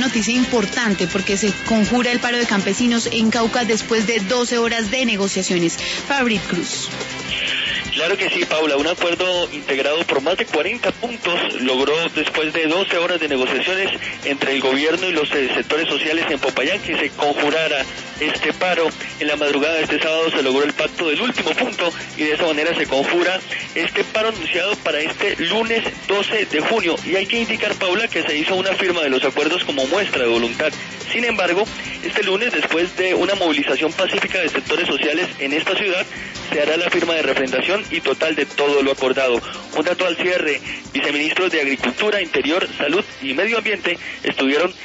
noticia importante porque se conjura el paro de campesinos en Cauca después de 12 horas de negociaciones. Fabric Cruz. Claro que sí, Paula, un acuerdo integrado por más de 40 puntos logró después de 12 horas de negociaciones entre el gobierno y los sectores sociales en Popayán que se conjurara este paro. En la madrugada de este sábado se logró el pacto del último punto y de esa manera se conjura este paro anunciado para este lunes 12 de junio. Y hay que indicar, Paula, que se hizo una firma de los acuerdos como muestra de voluntad. Sin embargo, este lunes, después de una movilización pacífica de sectores sociales en esta ciudad, se hará la firma de refrendación y total de todo lo acordado. Un dato al cierre: viceministros de Agricultura, Interior, Salud y Medio Ambiente estuvieron